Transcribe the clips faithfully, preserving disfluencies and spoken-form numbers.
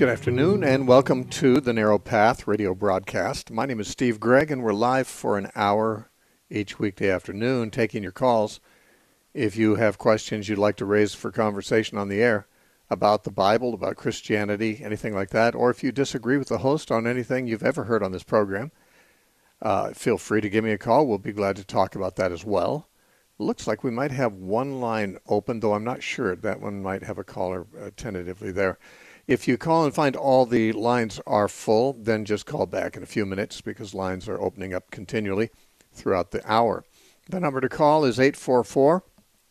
Good afternoon, and welcome to the Narrow Path radio broadcast. My name is Steve Gregg, and we're live for an hour each weekday afternoon, taking your calls. If you have questions you'd like to raise for conversation on the air about the Bible, about Christianity, anything like that, or if you disagree with the host on anything you've ever heard on this program, uh, feel free to give me a call. We'll be glad to talk about that as well. Looks like we might have one line open, though I'm not sure. That one might have a caller uh, tentatively there. If you call and find all the lines are full, then just call back in a few minutes because lines are opening up continually throughout the hour. The number to call is eight four four,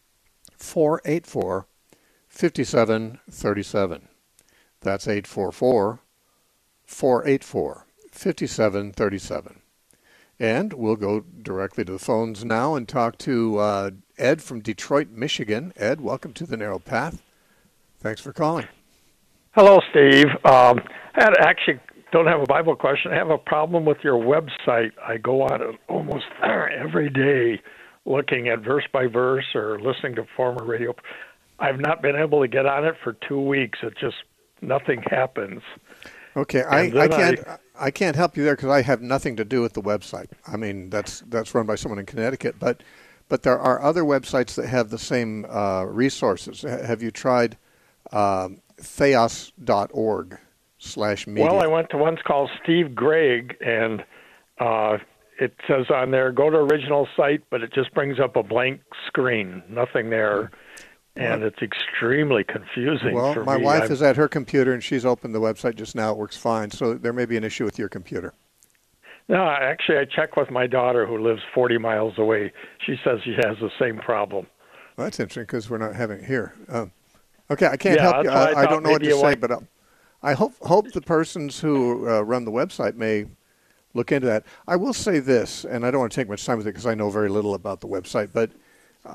four eight four, five seven three seven. That's eight four four, four eight four, five seven three seven. And we'll go directly to the phones now and talk to uh, Ed from Detroit, Michigan. Ed, welcome to the Narrow Path. Thanks for calling. Hello, Steve. Um, I had actually don't have a Bible question. I have a problem with your website. I go on it almost every day looking at verse by verse or listening to former radio. I've not been able to get on it for two weeks. It just, nothing happens. Okay, I, I can't I, I can't help you there because I have nothing to do with the website. I mean, that's that's run by someone in Connecticut, but but there are other websites that have the same uh, resources. Have you tried um, theos dot org slash media? Well, I went to one's called Steve Gregg, and uh, it says on there, go to original site, but it just brings up a blank screen, nothing there. And it's extremely confusing well, for me. Well, my wife I'm, is at her computer, and she's opened the website just now. It works fine. So there may be an issue with your computer. No, actually, I checked with my daughter who lives forty miles away. She says she has the same problem. Well, that's interesting because we're not having it here. Um, okay, I can't yeah, help you. I, I, I don't know what to say, might... but I'll, I hope hope the persons who uh, run the website may look into that. I will say this, and I don't want to take much time with it because I know very little about the website, but uh,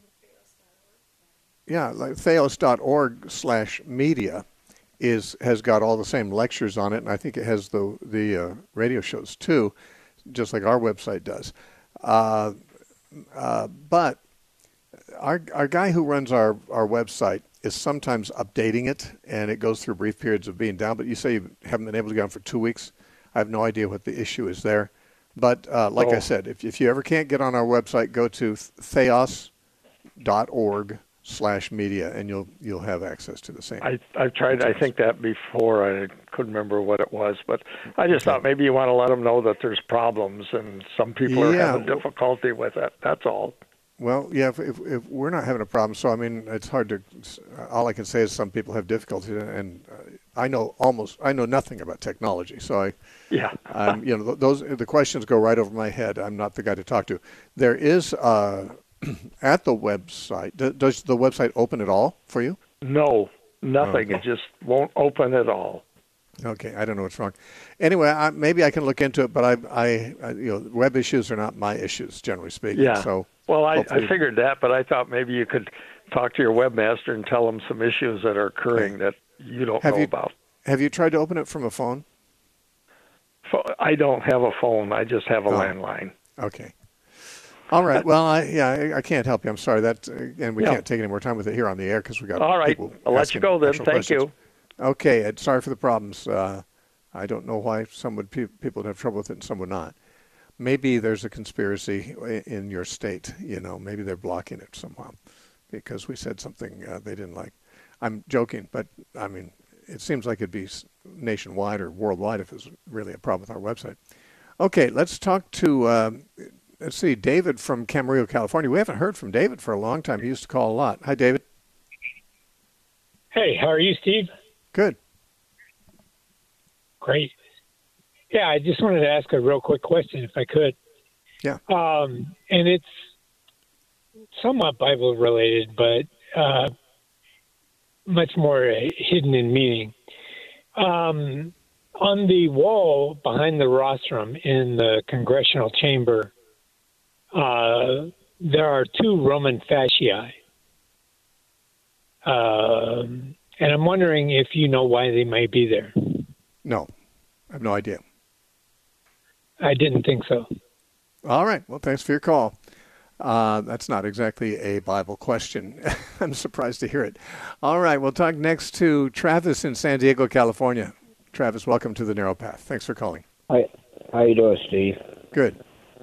yeah, like theos dot org slash media is has got all the same lectures on it, and I think it has the the uh, radio shows too, just like our website does. Uh, uh, but our our guy who runs our, our website is sometimes updating it, and it goes through brief periods of being down. But you say you haven't been able to get on for two weeks. I have no idea what the issue is there. But uh, like oh. I said, if if you ever can't get on our website, go to theos dot org slash media, and you'll you'll have access to the same. I, I've tried, I think, that before. I couldn't remember what it was, but I just okay. thought maybe you want to let them know that there's problems, and some people are yeah. having difficulty with it. That's all. Well, yeah, if, if, if we're not having a problem, so I mean, it's hard to. All I can say is some people have difficulty, and uh, I know almost, I know nothing about technology, so I, yeah, um, you know, those the questions go right over my head. I'm not the guy to talk to. There is. Uh, At the website, does the website open at all for you? No, nothing. Oh. It just won't open at all. Okay, I don't know what's wrong. Anyway, I, maybe I can look into it, but I, I, I, you know, web issues are not my issues, generally speaking. Yeah. So well, I, I figured that, but I thought maybe you could talk to your webmaster and tell them some issues that are occurring okay. that you don't have know you, about. Have you tried to open it from a phone? I don't have a phone. I just have a oh. landline. Okay. All right. Well, I, yeah, I, I can't help you. I'm sorry that, uh, and we yeah. can't take any more time with it here on the air because we got. All right. People I'll let you go then. Thank questions. you. Okay, Ed. Sorry for the problems. Uh, I don't know why some would pe- people would have trouble with it and some would not. Maybe there's a conspiracy in your state. You know, maybe they're blocking it somehow because we said something uh, they didn't like. I'm joking, but I mean, it seems like it'd be nationwide or worldwide if it was really a problem with our website. Okay, let's talk to. Um, Let's see, David from Camarillo, California. We haven't heard from David for a long time. He used to call a lot. Hi, David. Hey, how are you, Steve? Good. Great. Yeah, I just wanted to ask a real quick question, if I could. Yeah. Um, and it's somewhat Bible-related, but uh, much more hidden in meaning. Um, on the wall behind the rostrum in the congressional chamber, Uh, there are two Roman fasciae. Um, and I'm wondering if you know why they might be there. No, I have no idea. I didn't think so. All right. Well, thanks for your call. Uh, that's not exactly a Bible question. I'm surprised to hear it. All right, we'll talk next to Travis in San Diego, California. Travis, welcome to the Narrow Path. Thanks for calling. Hi, how you doing, Steve? Good.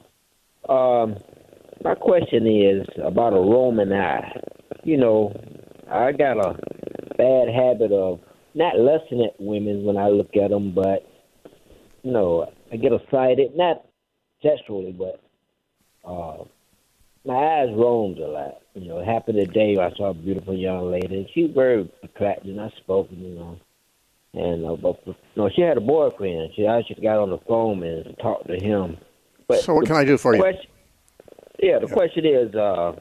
Um, my question is about a Roman eye. You know, I got a bad habit of not lusting at women when I look at them, but, you know, I get excited, not sexually, but uh, my eyes roamed a lot. You know, it happened today. I saw a beautiful young lady. She was very attractive, and I spoke, you know. And uh, but, you know, she had a boyfriend. She actually got on the phone and talked to him. But so what can I do for question, you? Yeah, the yeah. question is, uh,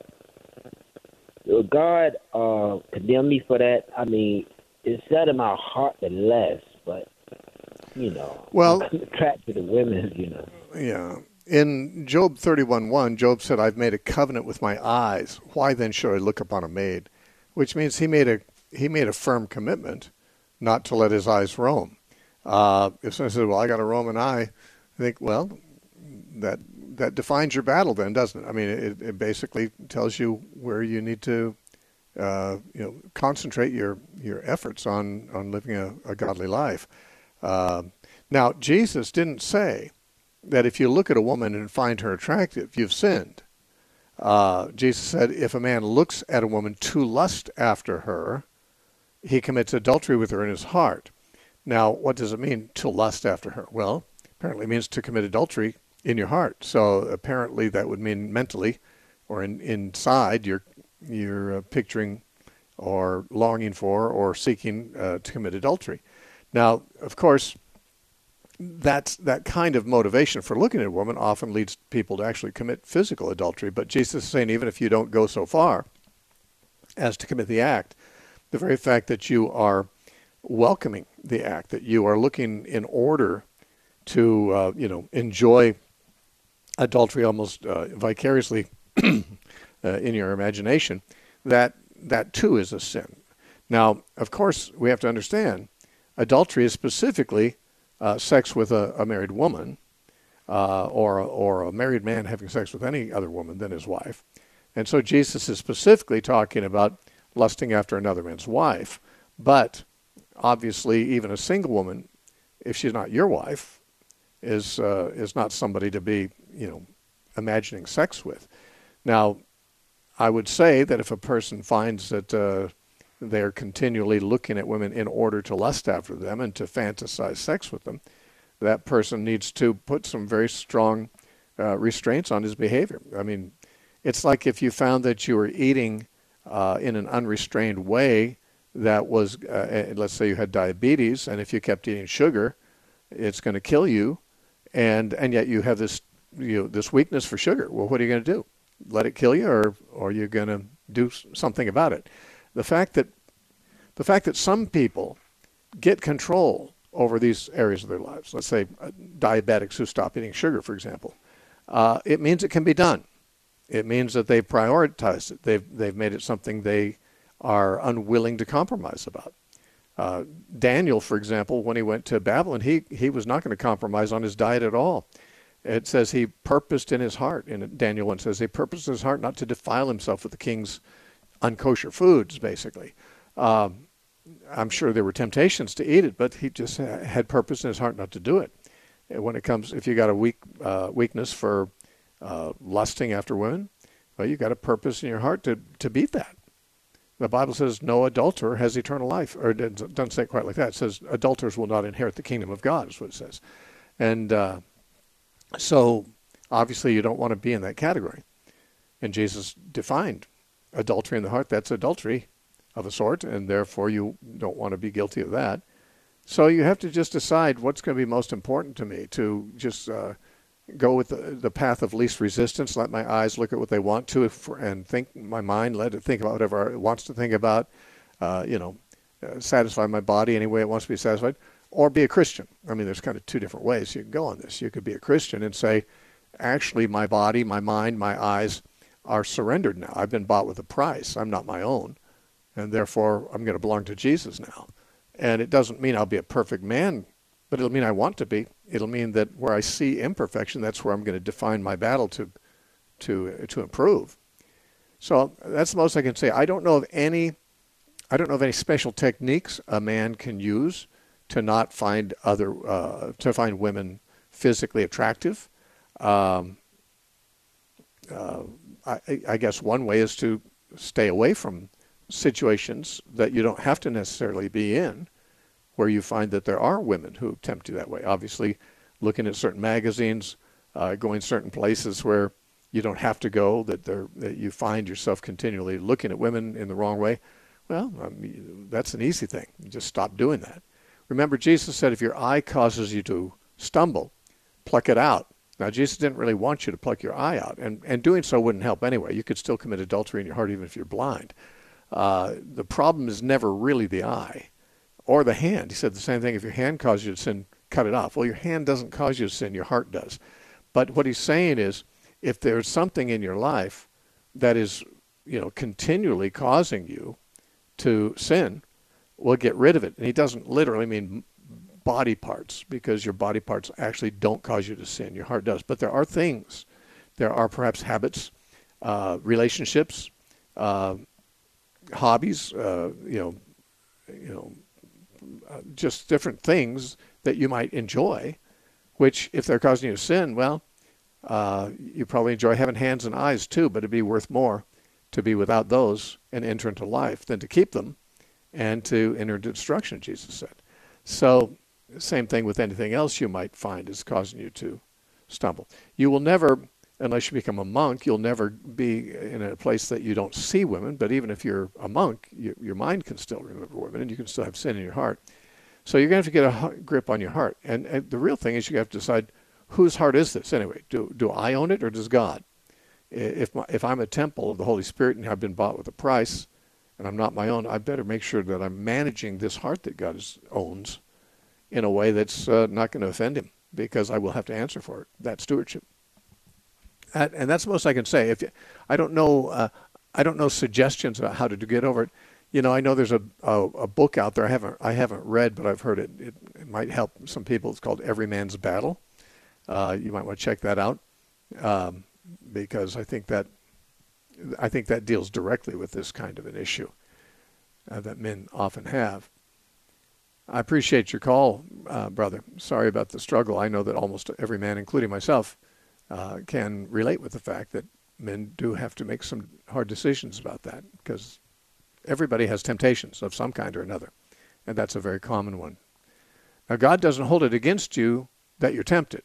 will God uh, condemn me for that? I mean, it's set in my heart to less, but, you know, well, I'm attracted to women, you know. Yeah. In Job thirty-one one, Job said, I've made a covenant with my eyes. Why then should I look upon a maid? Which means he made a he made a firm commitment not to let his eyes roam. Uh, if someone says, well, I got a Roman eye, I think, well, that that defines your battle then, doesn't it? I mean, it, it basically tells you where you need to uh, you know, concentrate your, your efforts on, on living a, a godly life. Uh, now, Jesus didn't say that if you look at a woman and find her attractive, you've sinned. Uh, Jesus said if a man looks at a woman to lust after her, he commits adultery with her in his heart. Now, what does it mean to lust after her? Well, apparently it means to commit adultery in your heart. So apparently that would mean mentally or in, inside you're, you're uh, picturing or longing for or seeking uh, to commit adultery. Now, of course, that's that kind of motivation for looking at a woman often leads people to actually commit physical adultery. But Jesus is saying even if you don't go so far as to commit the act, the very fact that you are welcoming the act, that you are looking in order to, uh, you know, enjoy adultery almost uh, vicariously uh, in your imagination, that that too is a sin. Now, of course, we have to understand adultery is specifically uh, sex with a, a married woman uh, or, or a married man having sex with any other woman than his wife. And so Jesus is specifically talking about lusting after another man's wife. But obviously, even a single woman, if she's not your wife, is uh, is not somebody to be, you know, imagining sex with. Now, I would say that if a person finds that uh, they're continually looking at women in order to lust after them and to fantasize sex with them, that person needs to put some very strong uh, restraints on his behavior. I mean, it's like if you found that you were eating uh, in an unrestrained way that was, uh, let's say you had diabetes, and if you kept eating sugar, it's going to kill you, and and yet you have this, you know, this weakness for sugar. Well, what are you going to do? Let it kill you, or, or are you going to do something about it? The fact that the fact that some people get control over these areas of their lives, let's say uh, diabetics who stop eating sugar, for example, uh, it means it can be done. It means that they've prioritized it. They've they've made it something they are unwilling to compromise about. Uh, Daniel, for example, when he went to Babylon, he he was not going to compromise on his diet at all. It says he purposed in his heart, and Daniel one says he purposed in his heart not to defile himself with the king's unkosher foods, basically. Um, I'm sure there were temptations to eat it, but he just had purpose in his heart not to do it. When it comes, if you got a weak uh, weakness for uh, lusting after women, well, you got a purpose in your heart to, to beat that. The Bible says no adulterer has eternal life, or it doesn't say it quite like that. It says adulterers will not inherit the kingdom of God, is what it says. And uh, so obviously you don't want to be in that category. And Jesus defined adultery in the heart. That's adultery of a sort, and therefore you don't want to be guilty of that. So you have to just decide what's going to be most important to me, to just uh, go with the, the path of least resistance, let my eyes look at what they want to, and think my mind, let it think about whatever it wants to think about, uh, you know, uh, satisfy my body any way it wants to be satisfied, or be a Christian. I mean, there's kind of two different ways you can go on this. You could be a Christian and say, actually, my body, my mind, my eyes are surrendered now. I've been bought with a price. I'm not my own, and therefore I'm going to belong to Jesus now. And it doesn't mean I'll be a perfect man, but it'll mean I want to be. It'll mean that where I see imperfection, that's where I'm going to define my battle to to to improve. So that's the most I can say. I don't know of any I don't know of any special techniques a man can use to not find other uh, to find women physically attractive. Um, uh, I, I guess one way is to stay away from situations that you don't have to necessarily be in, where you find that there are women who tempt you that way. Obviously, looking at certain magazines, uh, going certain places where you don't have to go, that there that you find yourself continually looking at women in the wrong way. Well, um, that's an easy thing. You just stop doing that. Remember, Jesus said, if your eye causes you to stumble, pluck it out. Now, Jesus didn't really want you to pluck your eye out, and, and doing so wouldn't help anyway. You could still commit adultery in your heart even if you're blind. Uh, the problem is never really the eye or the hand. He said the same thing. If your hand causes you to sin, cut it off. Well, your hand doesn't cause you to sin. Your heart does. But what he's saying is, if there's something in your life that is, you know, continually causing you to sin, well, get rid of it. And he doesn't literally mean body parts, because your body parts actually don't cause you to sin. Your heart does. But there are things. There are perhaps habits, uh, relationships, uh, hobbies, uh, you know, you know, uh, just different things that you might enjoy, which if they're causing you to sin, well, uh, you probably enjoy having hands and eyes too, but it'd be worth more to be without those and enter into life than to keep them and to enter into destruction, Jesus said. So same thing with anything else you might find is causing you to stumble. You will never, unless you become a monk, you'll never be in a place that you don't see women. But even if you're a monk, you, your mind can still remember women, and you can still have sin in your heart. So you're going to have to get a grip on your heart. And, and the real thing is you have to decide, whose heart is this anyway? Do, do I own it, or does God? If, my, if I'm a temple of the Holy Spirit and I've been bought with a price and I'm not my own, I better make sure that I'm managing this heart that God is, owns in a way that's uh, not going to offend him, because I will have to answer for it, that stewardship. And, and that's the most I can say. If you, I don't know, uh, I don't know suggestions about how to do, get over it. You know, I know there's a, a, a book out there I haven't I haven't read, but I've heard it. It, it might help some people. It's called Every Man's Battle. Uh, you might want to check that out, um, because I think that I think that deals directly with this kind of an issue uh, that men often have. I appreciate your call, uh, brother. Sorry about the struggle. I know that almost every man, including myself, uh, can relate with the fact that men do have to make some hard decisions about that, because everybody has temptations of some kind or another, and that's a very common one. Now, God doesn't hold it against you that you're tempted.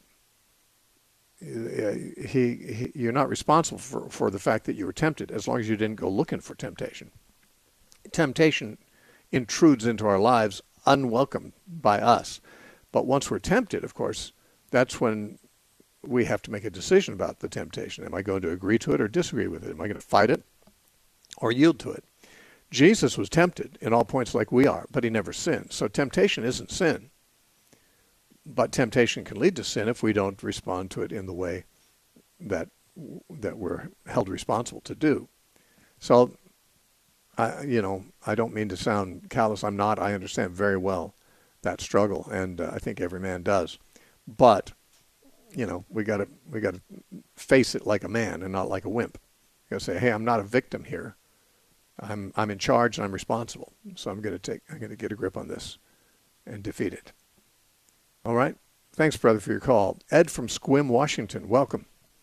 He, he, you're not responsible for, for the fact that you were tempted, as long as you didn't go looking for temptation. Temptation intrudes into our lives unwelcome by us. But once we're tempted, of course, that's when we have to make a decision about the temptation. Am I going to agree to it or disagree with it? Am I going to fight it or yield to it? Jesus was tempted in all points like we are, but he never sinned. So temptation isn't sin. But temptation can lead to sin if we don't respond to it in the way that that we're held responsible to do. So, I, you know, I don't mean to sound callous. I'm not. I understand very well that struggle, and uh, I think every man does. But, you know, we got to we got to face it like a man and not like a wimp. You got to say, hey, I'm not a victim here. I'm I'm in charge and I'm responsible. So I'm going to take I'm going to get a grip on this and defeat it. All right. Thanks, brother, for your call. Ed from Sequim, Washington. Welcome.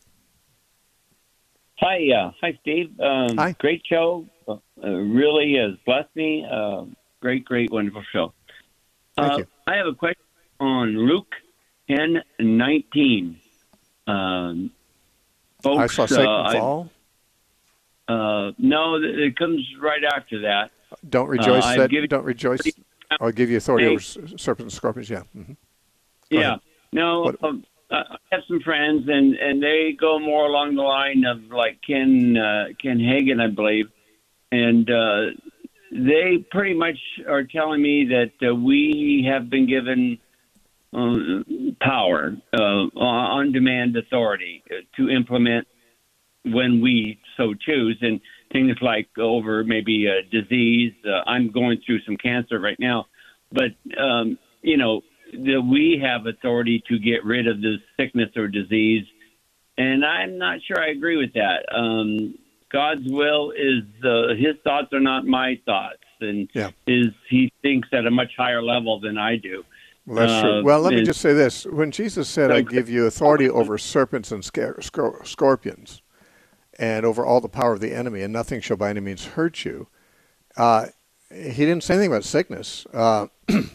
Hi, uh, hi, Steve. Um, hi. Great show. Uh, really has blessed me. Uh, great, great, wonderful show. Thank uh, you. I have a question on Luke ten nineteen. Um, folks, I saw Satan uh, fall. I, uh, no, it comes right after that. Don't rejoice. Uh, that, given, don't rejoice. I'll give you authority over serpents and scorpions. Yeah. Mm-hmm. Yeah. ahead. No, um, I have some friends, and, and they go more along the line of like Ken uh, Ken Hagen, I believe, and uh, they pretty much are telling me that uh, we have been given uh, power, uh, on-demand authority to implement when we so choose, and things like over maybe a disease. Uh, I'm going through some cancer right now, but um, you know. that we have authority to get rid of this sickness or disease And I'm not sure I agree with that. Um, God's will is uh, his thoughts are not my thoughts, and Yeah. his he thinks at a much higher level than I do. Well, that's Uh, true. Well, let me and- just say this. When Jesus said, I give you authority over serpents and scar- scor- scorpions and over all the power of the enemy, and nothing shall by any means hurt you, uh, he didn't say anything about sickness. Uh,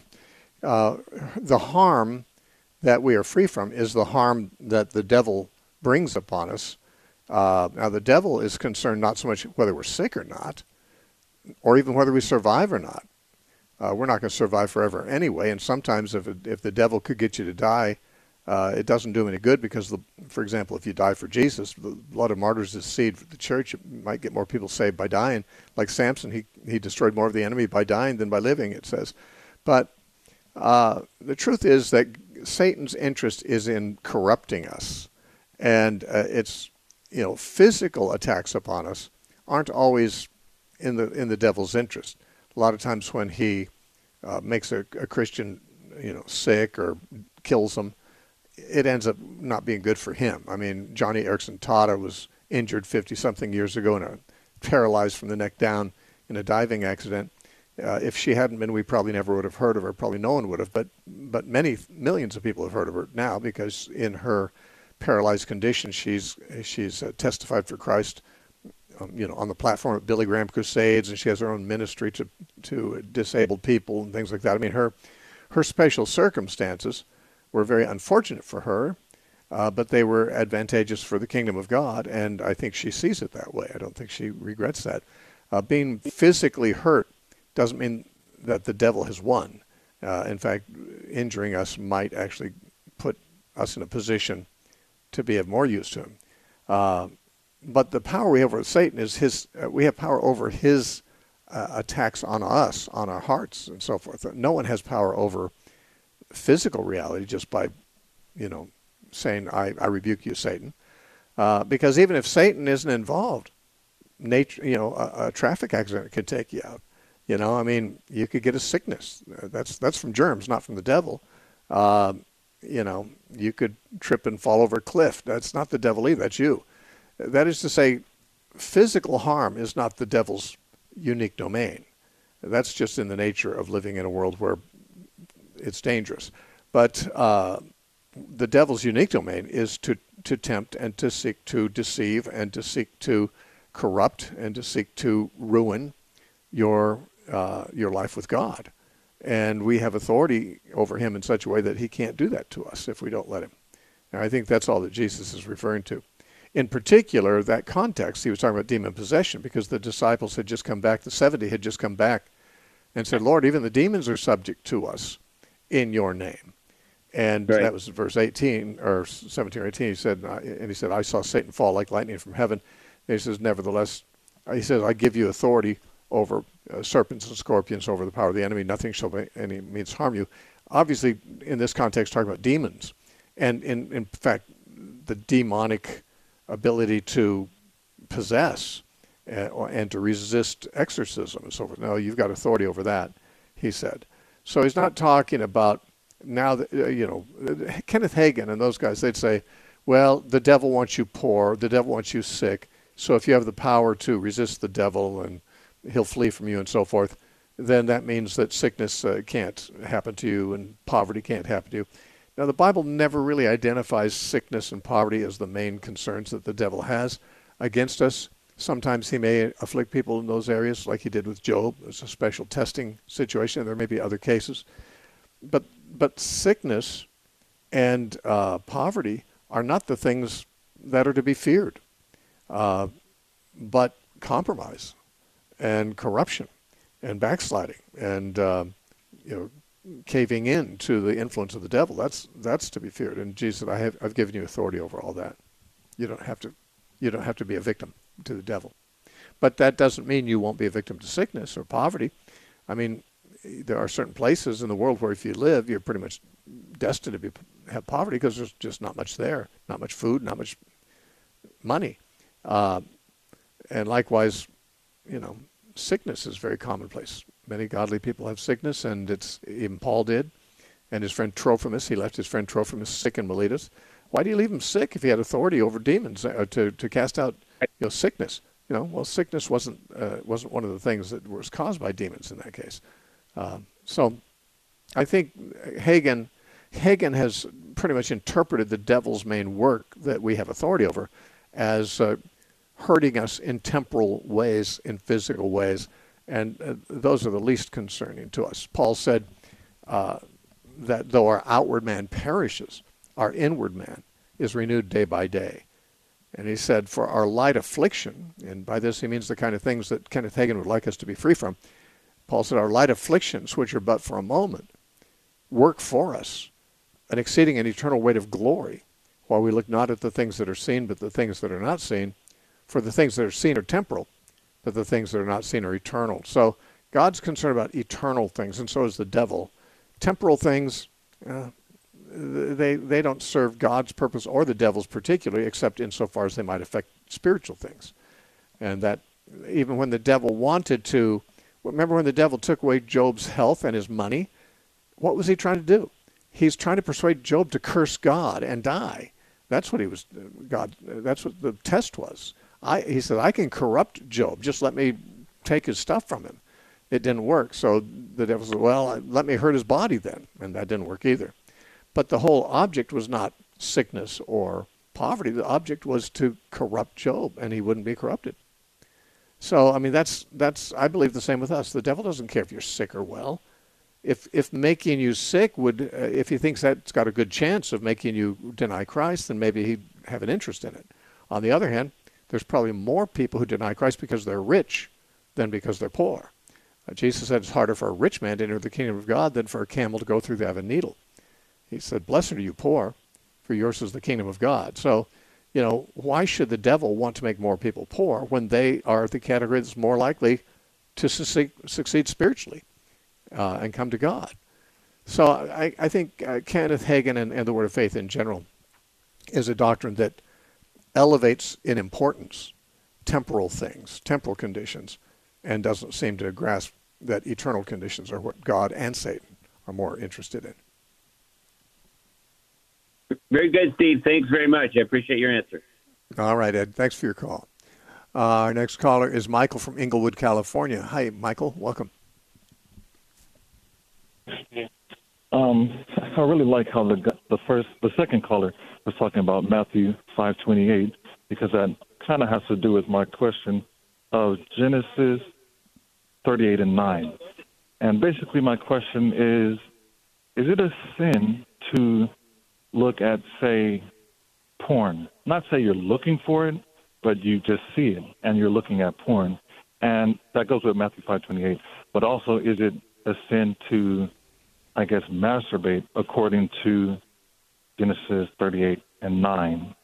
uh, the harm that we are free from is the harm that the devil brings upon us. Uh, now, the devil is concerned not so much whether we're sick or not, or even whether we survive or not. Uh, we're not going to survive forever anyway, and sometimes if it, if the devil could get you to die, uh, it doesn't do him any good because, the, for example, if you die for Jesus, the blood of martyrs is seed for the church. It might get more people saved by dying. Like Samson, he, he destroyed more of the enemy by dying than by living, it says. But uh, the truth is that Satan's interest is in corrupting us, and uh, it's, you know, physical attacks upon us aren't always in the in the devil's interest. A lot of times when he uh, makes a, a Christian, you know, sick or kills them, it ends up not being good for him. I mean, Johnny Erickson Tada was injured fifty-something years ago and paralyzed from the neck down in a diving accident. Uh, if she hadn't been, we probably never would have heard of her. Probably no one would have. But but many millions of people have heard of her now because in her paralyzed condition, she's she's uh, testified for Christ. Um, you know, on the platform of Billy Graham Crusades, and she has her own ministry to to disabled people and things like that. I mean, her her special circumstances were very unfortunate for her, uh, but they were advantageous for the kingdom of God, and I think she sees it that way. I don't think she regrets that. Uh, being physically hurt doesn't mean that the devil has won. Uh, in fact, injuring us might actually put us in a position to be of more use to him. Uh, But the power we have over Satan is his. Uh, we have power over his uh, attacks on us, on our hearts, and so forth. No one has power over physical reality just by, you know, saying, "I, I rebuke you, Satan," uh, because even if Satan isn't involved, nature, you know, a, a traffic accident could take you out. You know, I mean, you could get a sickness. That's that's from germs, not from the devil. Uh, you know, you could trip and fall over a cliff. That's not the devil either. That's you. That is to say, physical harm is not the devil's unique domain. That's just in the nature of living in a world where it's dangerous. But uh, the devil's unique domain is to, to tempt and to seek to deceive and to seek to corrupt and to seek to ruin your uh, your life with God. And we have authority over him in such a way that he can't do that to us if we don't let him. And I think that's all that Jesus is referring to. In particular, that context, he was talking about demon possession because the disciples had just come back, the seventy had just come back and said, Lord, even the demons are subject to us in your name. And right. That was verse eighteen or seventeen or eighteen. He said, and he said, I saw Satan fall like lightning from heaven. And he says, nevertheless, he says, I give you authority over uh, serpents and scorpions, over the power of the enemy. Nothing shall by any means harm you. Obviously, in this context, talking about demons. And in, in fact, the demonic ability to possess and, and to resist exorcism and so forth. No, you've got authority over that, he said. So he's not talking about now that, uh, you know, Kenneth Hagin and those guys, they'd say, well, the devil wants you poor, the devil wants you sick, so if you have the power to resist the devil and he'll flee from you and so forth, then that means that sickness uh, can't happen to you and poverty can't happen to you. Now, the Bible never really identifies sickness and poverty as the main concerns that the devil has against us. Sometimes he may afflict people in those areas, like he did with Job. It's a special testing situation. There may be other cases. But but sickness and uh, poverty are not the things that are to be feared, uh, but compromise and corruption and backsliding and, uh, you know, caving in to the influence of the devil. That's that's to be feared. And Jesus said, I have I've given you authority over all that. You don't have to you don't have to be a victim to the devil. But that doesn't mean you won't be a victim to sickness or poverty. I mean, there are certain places in the world where if you live, you're pretty much destined to be have poverty because there's just not much there, not much food, not much money. Uh, and likewise, you know, sickness is very commonplace. Many godly people have sickness, and it's even Paul did. And his friend Trophimus, he left his friend Trophimus sick in Miletus. Why do you leave him sick if he had authority over demons uh, to to cast out you know sickness? You know, well, sickness wasn't uh, wasn't one of the things that was caused by demons in that case. Um, so, I think Hagin Hagin has pretty much interpreted the devil's main work that we have authority over as uh, hurting us in temporal ways, in physical ways, and uh, those are the least concerning to us. Paul said uh, that though our outward man perishes, our inward man is renewed day by day. And he said, for our light affliction, and by this he means the kind of things that Kenneth Hagin would like us to be free from, Paul said, our light afflictions, which are but for a moment, work for us an exceeding and eternal weight of glory, while we look not at the things that are seen, but the things that are not seen. For the things that are seen are temporal, but the things that are not seen are eternal. So God's concerned about eternal things, and so is the devil. Temporal things, uh, they they don't serve God's purpose or the devil's particularly, except insofar as they might affect spiritual things. And that even when the devil wanted to, remember when the devil took away Job's health and his money, what was he trying to do? He's trying to persuade Job to curse God and die. That's what he was, God, that's what the test was. I, he said, I can corrupt Job. Just let me take his stuff from him. It didn't work. So the devil said, well, let me hurt his body then. And that didn't work either. But the whole object was not sickness or poverty. The object was to corrupt Job, and he wouldn't be corrupted. So, I mean, that's, that's I believe, the same with us. The devil doesn't care if you're sick or well. If if making you sick would, uh, if he thinks that's got a good chance of making you deny Christ, then maybe he'd have an interest in it. On the other hand, there's probably more people who deny Christ because they're rich than because they're poor. Uh, Jesus said it's harder for a rich man to enter the kingdom of God than for a camel to go through the eye of a needle. He said, blessed are you poor, for yours is the kingdom of God. So, you know, why should the devil want to make more people poor when they are the category that's more likely to succeed, succeed spiritually uh, and come to God? So I, I think uh, Kenneth Hagin and, and the Word of Faith in general is a doctrine that elevates in importance temporal things, temporal conditions, and doesn't seem to grasp that eternal conditions are what God and Satan are more interested in. Very good, Steve. Thanks very much. I appreciate your answer. All right, Ed. Thanks for your call. Uh, our next caller is Michael from Inglewood, California. Hi, Michael. Welcome. Um, I really like how the the first, the second caller was talking about Matthew five twenty-eight, because that kind of has to do with my question of Genesis thirty-eight and nine. And basically my question is, is it a sin to look at, say, porn? Not say you're looking for it, but you just see it and you're looking at porn. And that goes with Matthew five twenty-eight. But also, is it a sin to, I guess, masturbate according to Genesis thirty-eight and nine?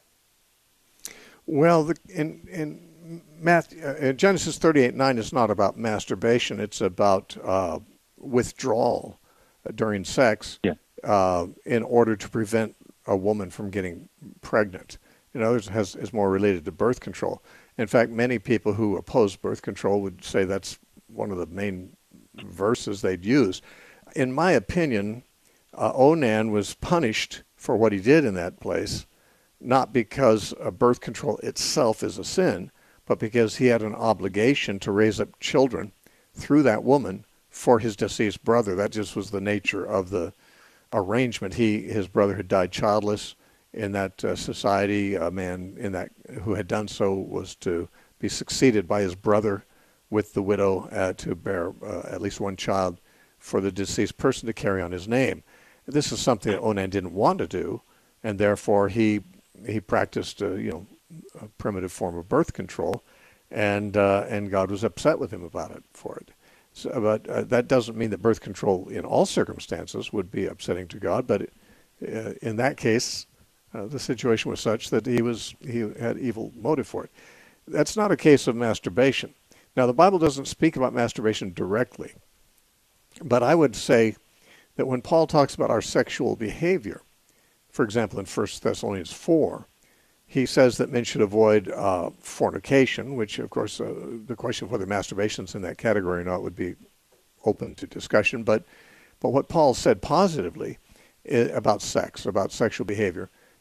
Well, the, in in Matthew, uh, Genesis thirty-eight nine is not about masturbation. It's about uh, withdrawal during sex yeah. uh, in order to prevent a woman from getting pregnant. You know, it has is more related to birth control. In fact, many people who oppose birth control would say that's one of the main verses they'd use. In my opinion, uh, Onan was punished for what he did in that place, not because uh, birth control itself is a sin, but because he had an obligation to raise up children through that woman for his deceased brother. That just was the nature of the arrangement. He, his brother had died childless in that uh, society. A man in that who had done so was to be succeeded by his brother with the widow uh, to bear uh, at least one child for the deceased person to carry on his name. This is something that Onan didn't want to do, and therefore he he practiced a, you know, a primitive form of birth control, and uh, and God was upset with him about it for it. So, but uh, that doesn't mean that birth control in all circumstances would be upsetting to God. But it, uh, in that case, uh, the situation was such that he was he had evil motive for it. That's not a case of masturbation. Now, the Bible doesn't speak about masturbation directly, but I would say that when Paul talks about our sexual behavior, for example, in First Thessalonians four, he says that men should avoid uh, fornication, which, of course, uh, the question of whether masturbation is in that category or not would be open to discussion. But, but what Paul said positively about sex, about sexual behavior,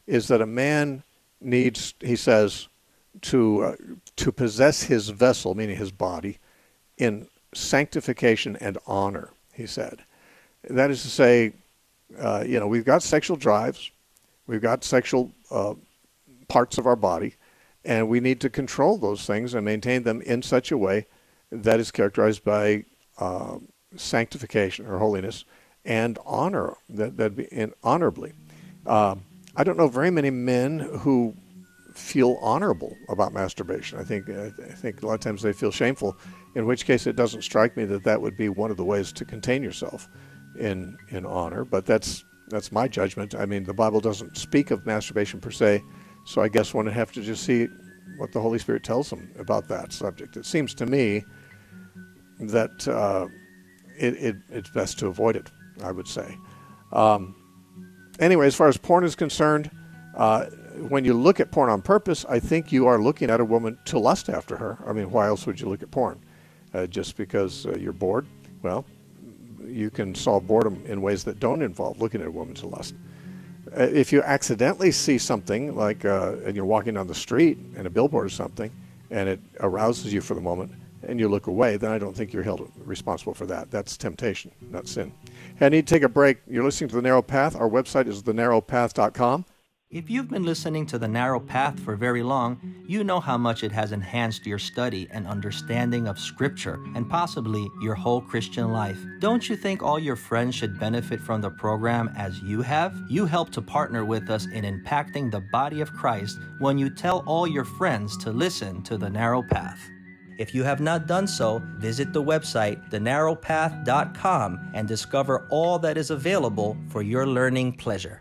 is that a man needs, he says, to uh, to possess his vessel, meaning his body, in sanctification and honor, he said. That is to say, uh, you know, we've got sexual drives, we've got sexual uh, parts of our body, and we need to control those things and maintain them in such a way that is characterized by uh, sanctification or holiness and honor, that that be in honorably. Uh, I don't know very many men who feel honorable about masturbation. I think I think a lot of times they feel shameful, in which case it doesn't strike me that that would be one of the ways to contain yourself in in honor. But that's that's my judgment. I mean, the Bible doesn't speak of masturbation per se, so I guess one would have to just see what the Holy Spirit tells them about that subject. It seems to me that uh, it, it it's best to avoid it, I would say. Um, anyway, as far as porn is concerned, uh, when you look at porn on purpose, I think you are looking at a woman to lust after her. I mean, why else would you look at porn? Uh, just because uh, you're bored? Well, you can solve boredom in ways that don't involve looking at a woman to lust. Uh, if you accidentally see something, like uh, and you're walking down the street and a billboard or something, and it arouses you for the moment, and you look away, then I don't think you're held responsible for that. That's temptation, not sin. Hey, I need to take a break. You're listening to The Narrow Path. Our website is the narrow path dot com. If you've been listening to The Narrow Path for very long, you know how much it has enhanced your study and understanding of Scripture and possibly your whole Christian life. Don't you think all your friends should benefit from the program as you have? You help to partner with us in impacting the body of Christ when you tell all your friends to listen to The Narrow Path. If you have not done so, visit the website the narrow path dot com and discover all that is available for your learning pleasure.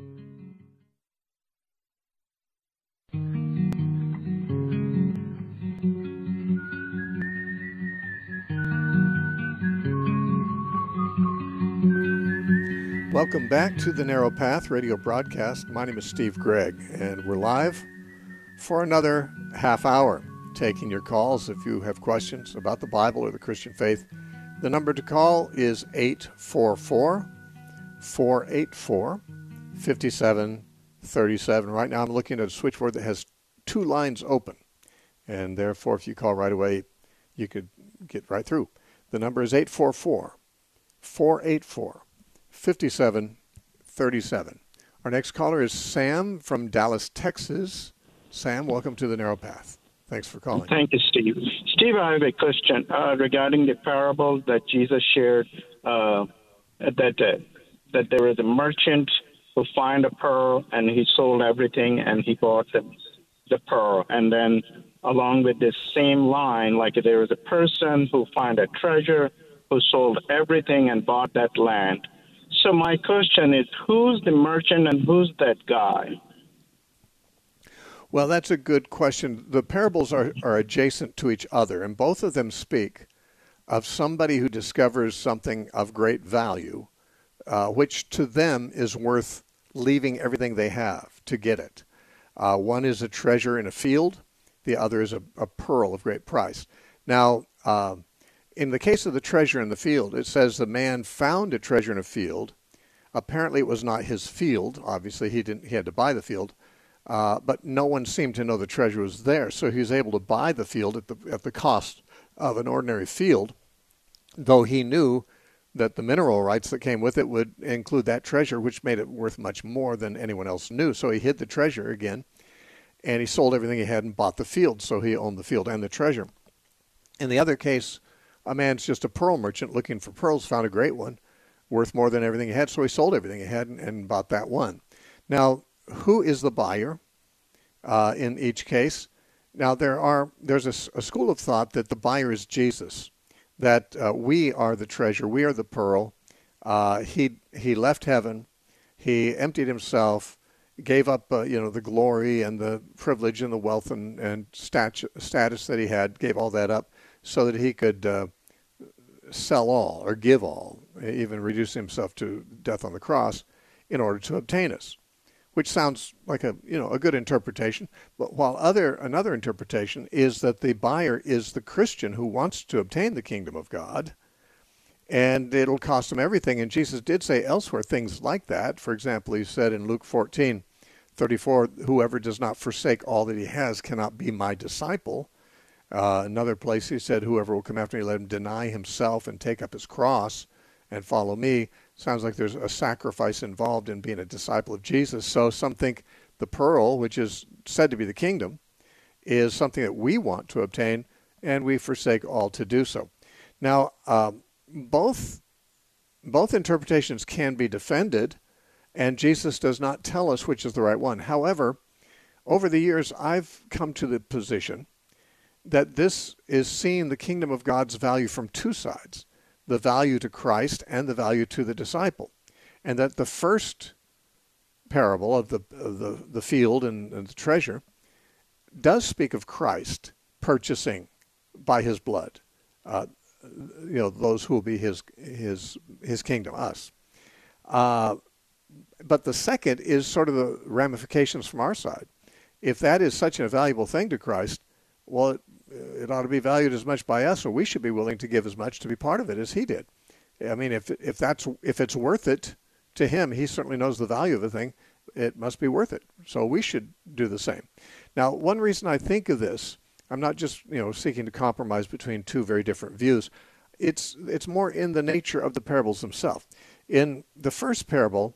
Welcome back to the Narrow Path radio broadcast. My name is Steve Gregg, and we're live for another half hour, taking your calls if you have questions about the Bible or the Christian faith. The number to call is eight four four, four eight four, five seven three seven. Right now I'm looking at a switchboard that has two lines open, and therefore if you call right away, you could get right through. The number is eight four four, four eight four, five seven three seven. Our next caller is Sam from Dallas, Texas. Sam, welcome to the Narrow Path. Thanks for calling. Thank you, Steve. Steve, I have a question uh, regarding the parable that Jesus shared, uh, that uh, that there was a merchant who found a pearl, and he sold everything, and he bought the, the pearl. And then along with this same line, like there was a person who found a treasure, who sold everything and bought that land. So my question is, who's the merchant and who's that guy? Well, that's a good question. The parables are, are adjacent to each other, and both of them speak of somebody who discovers something of great value, uh, which to them is worth leaving everything they have to get it. Uh, one is a treasure in a field. The other is a, a pearl of great price. Now, uh, in the case of the treasure in the field, it says the man found a treasure in a field. Apparently, it was not his field. Obviously, he didn't. He had to buy the field. Uh, but no one seemed to know the treasure was there, so he was able to buy the field at the at the cost of an ordinary field, though he knew that the mineral rights that came with it would include that treasure, which made it worth much more than anyone else knew. So he hid the treasure again, and he sold everything he had and bought the field, so he owned the field and the treasure. In the other case, a man's just a pearl merchant looking for pearls, found a great one, worth more than everything he had, so he sold everything he had and, and bought that one. Now, who is the buyer uh, in each case? Now, there are there's a, a school of thought that the buyer is Jesus, that uh, we are the treasure, we are the pearl. Uh, he he left heaven, he emptied himself, gave up uh, you know the glory and the privilege and the wealth and and statu- status that he had, gave all that up so that he could uh, sell all or give all, even reduce himself to death on the cross, in order to obtain us. Which sounds like a you know a good interpretation, but while other another interpretation is that the buyer is the Christian who wants to obtain the kingdom of God, and it'll cost him everything. And Jesus did say elsewhere things like that. For example, he said in Luke fourteen thirty-four, whoever does not forsake all that he has cannot be my disciple. Uh, another place he said, whoever will come after me, let him deny himself and take up his cross and follow me. Sounds like there's a sacrifice involved in being a disciple of Jesus. So some think the pearl, which is said to be the kingdom, is something that we want to obtain, and we forsake all to do so. Now, um, both both interpretations can be defended, and Jesus does not tell us which is the right one. However, over the years, I've come to the position that this is seeing the kingdom of God's value from two sides, the value to Christ and the value to the disciple. And that the first parable of the of the, the field and, and the treasure does speak of Christ purchasing by his blood, uh, you know, those who will be his his his kingdom, us. Uh, but the second is sort of the ramifications from our side. If that is such a valuable thing to Christ, well, it, it ought to be valued as much by us, or we should be willing to give as much to be part of it as he did. I mean, if if that's if it's worth it to him, he certainly knows the value of the thing. It must be worth it. So we should do the same. Now, one reason I think of this, I'm not just, you know, seeking to compromise between two very different views. It's it's more in the nature of the parables themselves. In the first parable,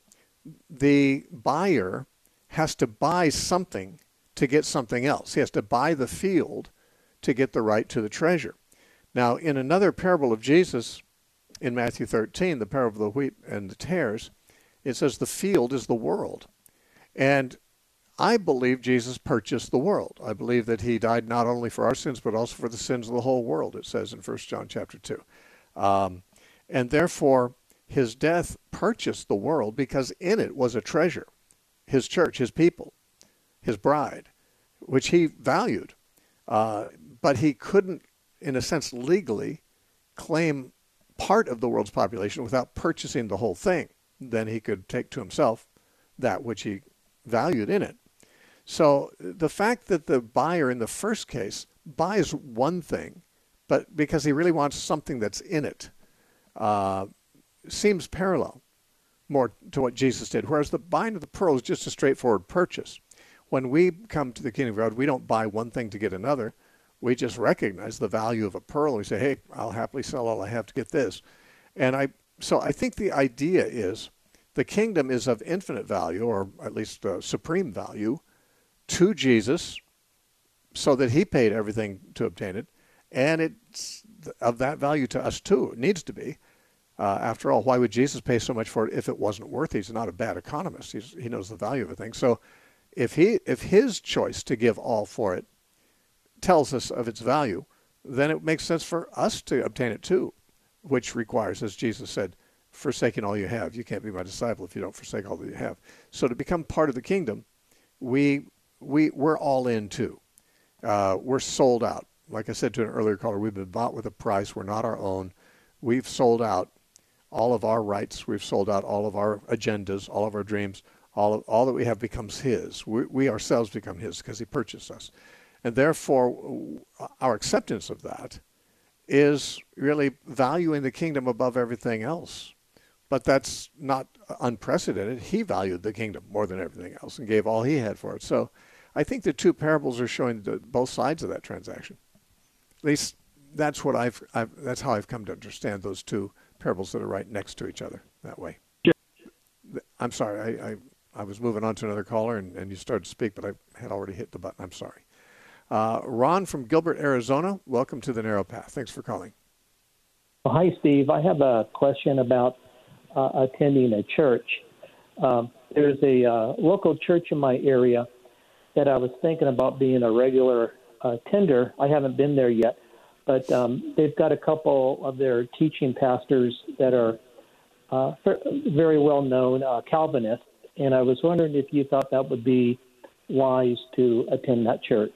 the buyer has to buy something to get something else. He has to buy the field to get the right to the treasure. Now, in another parable of Jesus, in Matthew thirteen, the parable of the wheat and the tares, it says the field is the world. And I believe Jesus purchased the world. I believe that he died not only for our sins, but also for the sins of the whole world, it says in First John chapter two. Um, and therefore, his death purchased the world because in it was a treasure, his church, his people, his bride, which he valued. Uh, but he couldn't, in a sense, legally claim part of the world's population without purchasing the whole thing. Then he could take to himself that which he valued in it. So the fact that the buyer in the first case buys one thing, but because he really wants something that's in it, uh, seems parallel more to what Jesus did. Whereas the buying of the pearl is just a straightforward purchase. When we come to the kingdom of God, we don't buy one thing to get another. We just recognize the value of a pearl. And we say, hey, I'll happily sell all I have to get this. And I, so I think the idea is the kingdom is of infinite value, or at least uh, supreme value, to Jesus, so that he paid everything to obtain it, and it's of that value to us too. It needs to be. Uh, after all, why would Jesus pay so much for it if it wasn't worth it? He's not a bad economist. He's, he knows the value of a thing. So if he, if his choice to give all for it tells us of its value, then it makes sense for us to obtain it too, which requires, as Jesus said, forsaking all you have. You can't be my disciple if you don't forsake all that you have. So to become part of the kingdom, we we we're all in too. Uh, we're sold out. Like I said to an earlier caller, we've been bought with a price. We're not our own. We've sold out all of our rights. We've sold out all of our agendas, all of our dreams. All of, all that we have becomes his. We, we ourselves become his because he purchased us. And therefore, our acceptance of that is really valuing the kingdom above everything else. But that's not unprecedented. He valued the kingdom more than everything else and gave all he had for it. So I think the two parables are showing the, both sides of that transaction. At least that's what I've, I've that's how I've come to understand those two parables that are right next to each other that way. Yeah. I'm sorry, I, I I was moving on to another caller and, and you started to speak, but I had already hit the button. I'm sorry. Uh, Ron from Gilbert, Arizona, welcome to the Narrow Path. Thanks for calling. Well, hi, Steve. I have a question about uh, attending a church. Um, there's a uh, local church in my area that I was thinking about being a regular uh, attender. I haven't been there yet, but um, they've got a couple of their teaching pastors that are uh, very well-known uh, Calvinists, and I was wondering if you thought that would be wise to attend that church.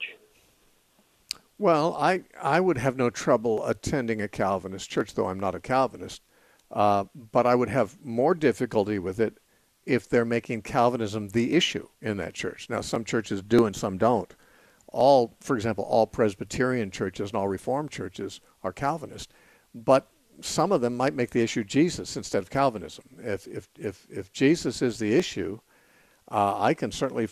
Well, I, I would have no trouble attending a Calvinist church, though I'm not a Calvinist. Uh, but I would have more difficulty with it if they're making Calvinism the issue in that church. Now, some churches do and some don't. All, for example, all Presbyterian churches and all Reformed churches are Calvinist. But some of them might make the issue Jesus instead of Calvinism. If if if, if Jesus is the issue, uh, I can certainly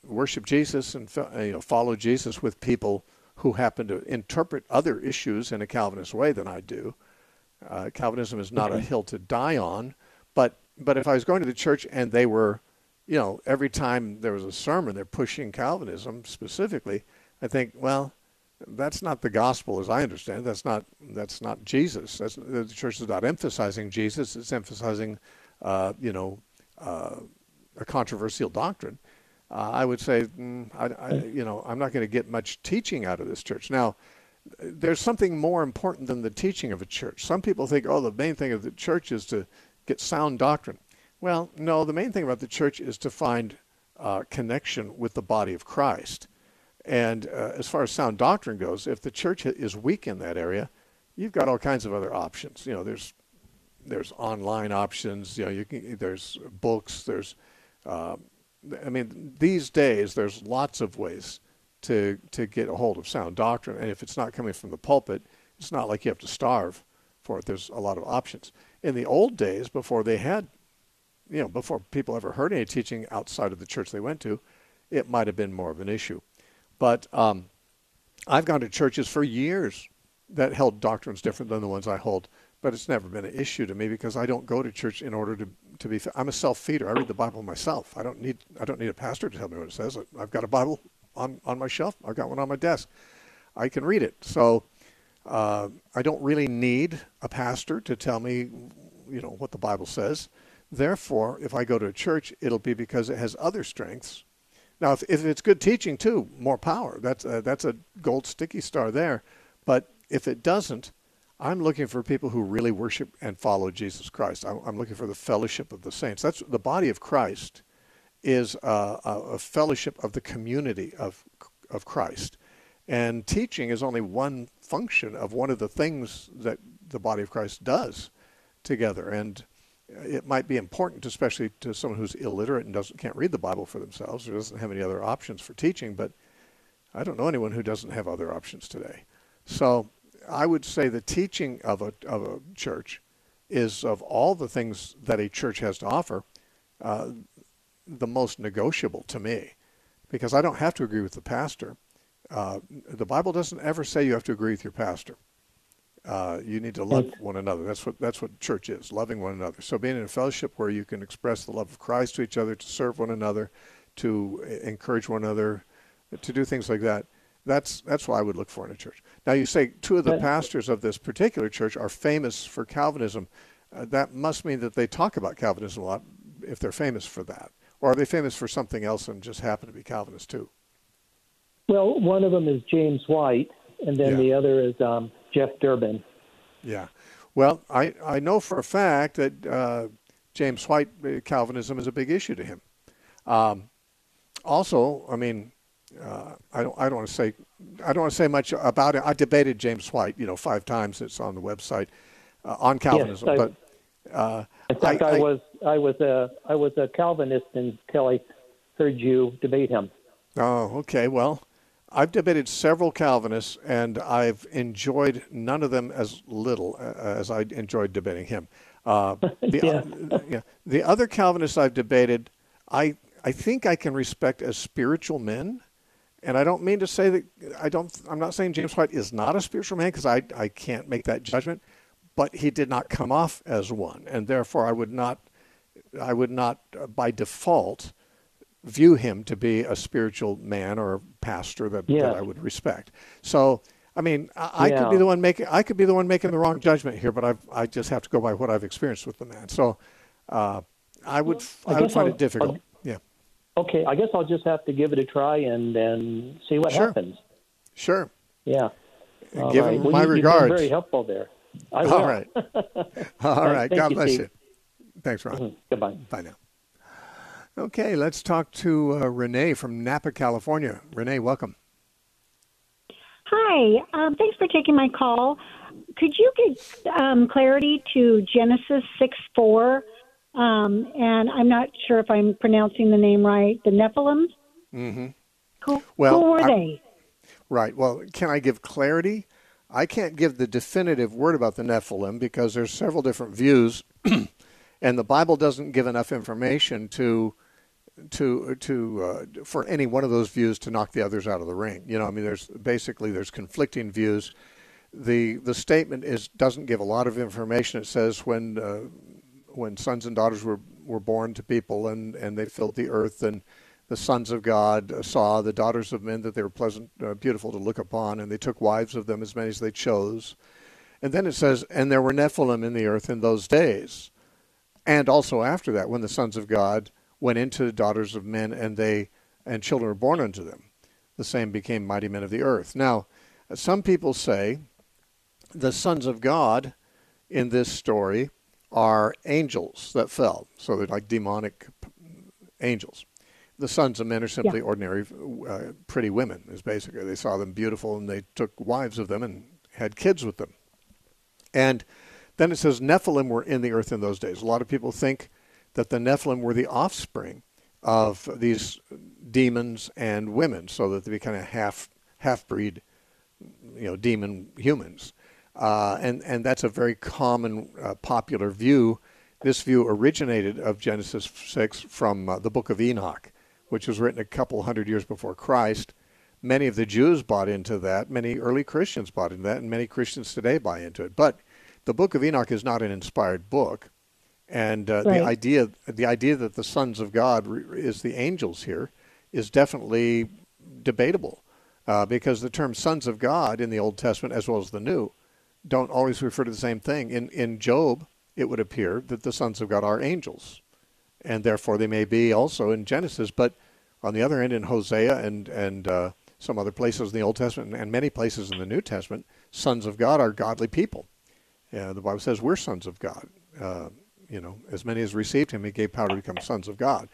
worship Jesus and you know, follow Jesus with people who happen to interpret other issues in a Calvinist way than I do. Uh, Calvinism is not okay. a hill to die on, but but if I was going to the church and they were, you know, every time there was a sermon, they're pushing Calvinism specifically, I think, well, that's not the gospel as I understand it. That's not that's not Jesus. That's, the church is not emphasizing Jesus. It's emphasizing, uh, you know, uh, a controversial doctrine. Uh, I would say, mm, I, I, you know, I'm not going to get much teaching out of this church. Now, there's something more important than the teaching of a church. Some people think, oh, the main thing of the church is to get sound doctrine. Well, no, the main thing about the church is to find uh, connection with the body of Christ. And uh, as far as sound doctrine goes, if the church is weak in that area, you've got all kinds of other options. You know, there's there's online options. You know, you can there's books. There's, uh, I mean, these days there's lots of ways to to get a hold of sound doctrine. And if it's not coming from the pulpit, it's not like you have to starve for it. There's a lot of options. In the old days, before they had, you know, before people ever heard any teaching outside of the church they went to, it might have been more of an issue. But um, I've gone to churches for years that held doctrines different than the ones I hold, but it's never been an issue to me because I don't go to church in order to to be. I'm a self-feeder. I read the Bible myself. I don't need I don't need a pastor to tell me what it says. I've got a Bible on on my shelf. I've got one on my desk. I can read it. So uh, I don't really need a pastor to tell me, you know, what the Bible says. Therefore, if I go to a church, it'll be because it has other strengths. Now, if, if it's good teaching too, more power. That's a, that's a gold sticky star there. But if it doesn't, I'm looking for people who really worship and follow Jesus Christ. I'm, I'm looking for the fellowship of the saints. That's the body of Christ is a, a, a fellowship of the community of of Christ. And teaching is only one function of one of the things that the body of Christ does together. And it might be important, especially to someone who's illiterate and doesn't can't read the Bible for themselves or doesn't have any other options for teaching, but I don't know anyone who doesn't have other options today. So I would say the teaching of a of a church is, of all the things that a church has to offer, uh, the most negotiable to me, because I don't have to agree with the pastor. Uh, the Bible doesn't ever say you have to agree with your pastor. Uh, you need to love one another. That's what that's what church is, loving one another. So being in a fellowship where you can express the love of Christ to each other, to serve one another, to encourage one another, to do things like that, that's that's what I would look for in a church. Now you say two of the pastors of this particular church are famous for Calvinism. Uh, that must mean that they talk about Calvinism a lot if they're famous for that. Or are they famous for something else and just happen to be Calvinist too? Well, one of them is James White, and then Yeah. the other is um, Jeff Durbin. Yeah. Well, I, I know for a fact that uh, James White, uh, Calvinism is a big issue to him. Um, also, I mean, uh, I don't I don't want to say I don't want to say much about it. I debated James White, you know, five times. It's on the website uh, on Calvinism. Yes, I, but uh, in fact, I, I, I was I was a I was a Calvinist until I heard you debate him. Oh, okay. Well, I've debated several Calvinists, and I've enjoyed none of them as little uh, as I enjoyed debating him. Uh, the, yeah. uh, yeah, the other Calvinists I've debated, I I think I can respect as spiritual men, and I don't mean to say that I don't. I'm not saying James White is not a spiritual man, because I I can't make that judgment, but he did not come off as one, and therefore I would not I would not uh, by default view him to be a spiritual man or a pastor that, Yeah. that I would respect. So, I mean, I, I Yeah. could be the one making I could be the one making the wrong judgment here, but I I just have to go by what I've experienced with the man. So, uh, I would I I, would guess find I'll- it difficult. I'll- yeah, Okay, I guess I'll just have to give it a try and then see what Sure. happens. sure. Yeah. All Give right. him Well, my you, regards. You've been very helpful there. I will. All right. All right. Thank God you, bless Steve. you. Thanks, Ron. Mhm. Goodbye. Bye now. Okay, let's talk to uh, Renee from Napa, California. Renee, welcome. Hi, um, thanks for taking my call. Could you give um, clarity to Genesis six four? Um, and I'm not sure if I'm pronouncing the name right. The Nephilim? Mm-hmm. Who, Well, who were I- they? Right. Well, can I give clarity? I can't give the definitive word about the Nephilim because there's several different views, and the Bible doesn't give enough information to to to uh, for any one of those views to knock the others out of the ring. You know, I mean, there's basically there's conflicting views. The the statement is doesn't give a lot of information. It says when uh, when sons and daughters were, were born to people and, and they filled the earth, and the sons of God saw the daughters of men that they were pleasant, uh, beautiful to look upon, and they took wives of them as many as they chose. And then it says, and there were Nephilim in the earth in those days. And also after that, when the sons of God went into the daughters of men, and they and children were born unto them, the same became mighty men of the earth. Now, some people say the sons of God in this story are angels that fell. So they're like demonic angels. The sons of men are simply yeah. ordinary, uh, pretty women, is basically. They saw them beautiful, and they took wives of them and had kids with them. And then it says Nephilim were in the earth in those days. A lot of people think that the Nephilim were the offspring of these demons and women, so that they be kind of half, half-breed, you know, demon humans. Uh, and, and that's a very common, uh, popular view. This view originated of Genesis six from uh, the book of Enoch, which was written a couple hundred years before Christ. Many of the Jews bought into that. Many early Christians bought into that, and many Christians today buy into it. But the book of Enoch is not an inspired book. And uh, right. the idea the idea that the sons of God re- is the angels here is definitely debatable, uh, because the term sons of God in the Old Testament, as well as the New, don't always refer to the same thing. In in Job, it would appear that the sons of God are angels, and therefore they may be also in Genesis. But on the other end, in Hosea and and uh, some other places in the Old Testament and many places in the New Testament, sons of God are godly people. Yeah, the Bible says we're sons of God. Uh, you know, as many as received him, he gave power to become sons of God.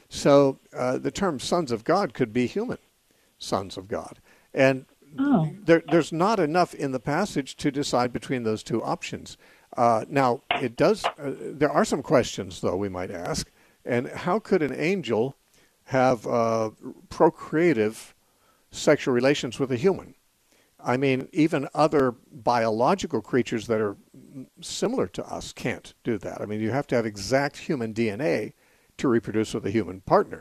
So uh, the term sons of God could be human sons of God. And Oh. There, there's not enough in the passage to decide between those two options. Uh, now, it does. Uh, there are some questions, though, we might ask. And how could an angel have uh, procreative sexual relations with a human? I mean, even other biological creatures that are similar to us can't do that. I mean, you have to have exact human D N A to reproduce with a human partner.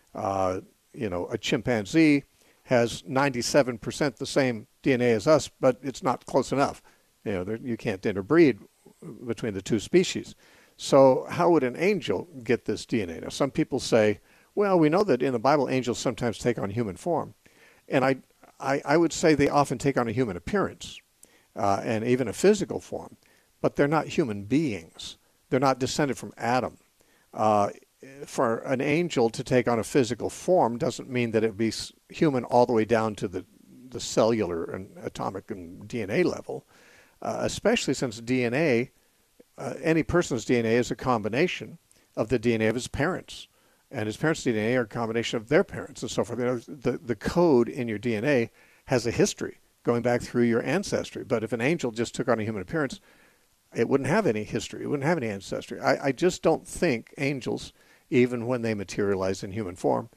Uh, you know, a chimpanzee has ninety-seven percent the same D N A as us, but it's not close enough. You know, there, you can't interbreed between the two species. So how would an angel get this D N A? Now, some people say, well, we know that in the Bible, angels sometimes take on human form. And I, I, I would say they often take on a human appearance uh, and even a physical form, but they're not human beings. They're not descended from Adam. Uh, for an angel to take on a physical form doesn't mean that it be human all the way down to the, the cellular and atomic and D N A level, uh, especially since D N A, uh, any person's D N A is a combination of the D N A of his parents. And his parents' D N A are a combination of their parents and so forth. You know, the, the code in your D N A has a history going back through your ancestry. But if an angel just took on a human appearance, it wouldn't have any history. It wouldn't have any ancestry. I, I just don't think angels, even when they materialize in human form,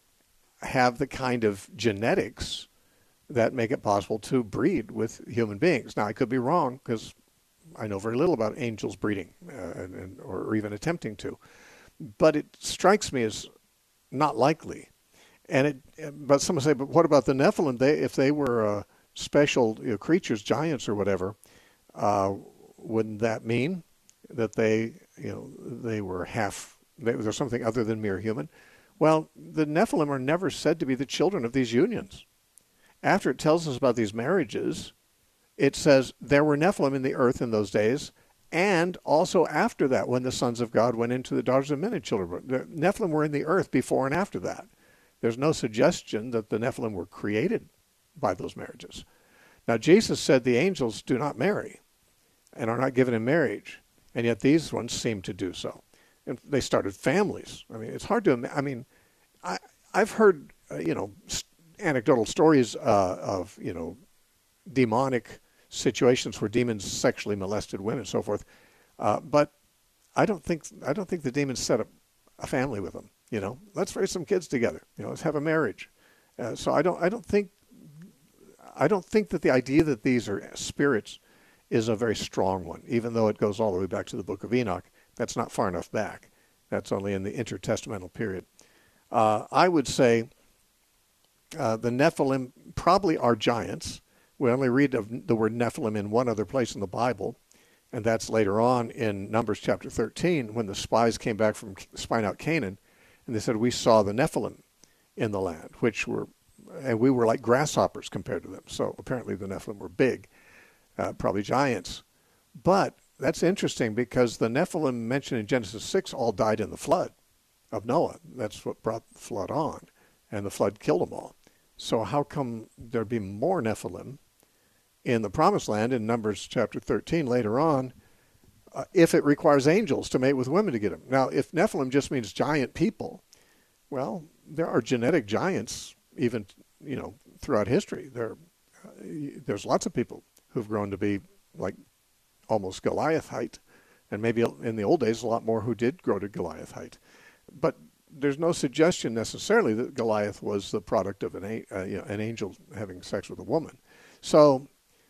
have the kind of genetics that make it possible to breed with human beings. Now, I could be wrong because I know very little about angels breeding uh, and, or even attempting to. But it strikes me as not likely. And it, but someone say, but what about the Nephilim? They, if they were uh, special you know, creatures, giants or whatever, uh, wouldn't that mean that they, you know, they were half? There's something other than mere human? Well, the Nephilim are never said to be the children of these unions. After it tells us about these marriages, it says there were Nephilim in the earth in those days, and also after that, when the sons of God went into the daughters of men and children. The Nephilim were in the earth before and after that. There's no suggestion that the Nephilim were created by those marriages. Now, Jesus said the angels do not marry and are not given in marriage, and yet these ones seem to do so. And they started families. I mean, it's hard to. I mean, I I've heard uh, you know anecdotal stories uh, of you know demonic situations where demons sexually molested women and so forth, uh, but I don't think I don't think the demons set up a family with them. You know, let's raise some kids together. You know, let's have a marriage. Uh, so I don't I don't think I don't think that the idea that these are spirits is a very strong one, even though it goes all the way back to the Book of Enoch. That's not far enough back. That's only in the intertestamental period. Uh, I would say uh, the Nephilim probably are giants. We only read of the word Nephilim in one other place in the Bible, and that's later on in Numbers chapter thirteen when the spies came back from spying out Canaan, and they said, we saw the Nephilim in the land, which were, and we were like grasshoppers compared to them. So apparently the Nephilim were big, uh, probably giants. But that's interesting because the Nephilim mentioned in Genesis six all died in the flood of Noah. That's what brought the flood on, and the flood killed them all. So how come there'd be more Nephilim in the Promised Land in Numbers chapter thirteen later on, uh, if it requires angels to mate with women to get them? Now, if Nephilim just means giant people, well, there are genetic giants even, you know, throughout history. There, uh, there's lots of people who've grown to be like almost Goliath height, and maybe in the old days a lot more who did grow to Goliath height. But there's no suggestion necessarily that Goliath was the product of an, uh, you know, an angel having sex with a woman. So,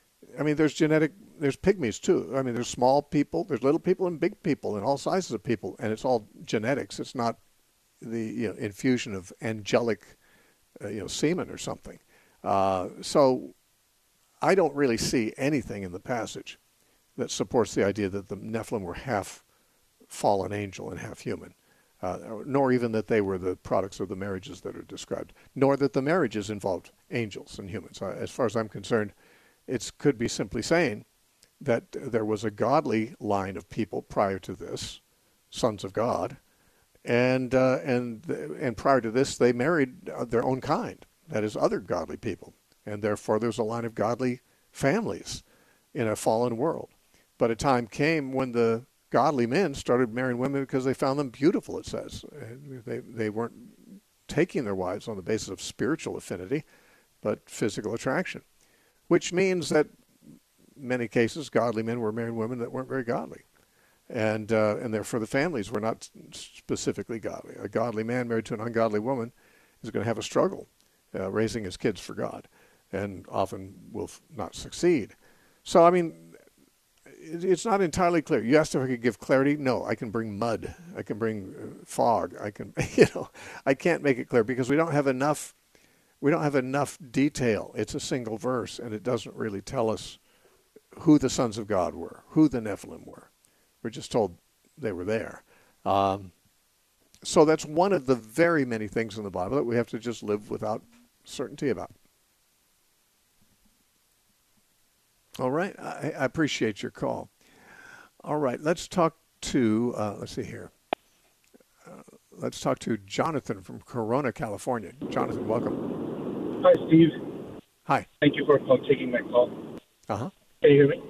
I mean, there's genetic, there's pygmies too. I mean, there's small people, there's little people and big people and all sizes of people, and it's all genetics. It's not the you know, infusion of angelic, uh, you know, semen or something. Uh, so I don't really see anything in the passage that supports the idea that the Nephilim were half fallen angel and half human. Uh, nor even that they were the products of the marriages that are described, nor that the marriages involved angels and humans. Uh, as far as I'm concerned, it could be simply saying that there was a godly line of people prior to this, sons of God, and uh, and and prior to this they married their own kind, that is, other godly people, and therefore there's a line of godly families in a fallen world. But a time came when the godly men started marrying women because they found them beautiful, it says. They they weren't taking their wives on the basis of spiritual affinity, but physical attraction, which means that in many cases godly men were marrying women that weren't very godly. And uh, and therefore the families were not specifically godly. A godly man married to an ungodly woman is going to have a struggle uh, raising his kids for God, and often will not succeed. So, I mean, it's not entirely clear. You asked if I could give clarity. No, I can bring mud. I can bring uh, fog. I can, you know, I can't make it clear because we don't have enough. We don't have enough detail. It's a single verse, and it doesn't really tell us who the sons of God were, who the Nephilim were. We're just told they were there. Um, so that's one of the very many things in the Bible that we have to just live without certainty about. All right. I, I appreciate your call. All right. Let's talk to, uh, let's see here. Uh, let's talk to Jonathan from Corona, California. Jonathan, welcome. Hi, Steve. Hi. Thank you for call, taking my call. Uh-huh. Can you hear me?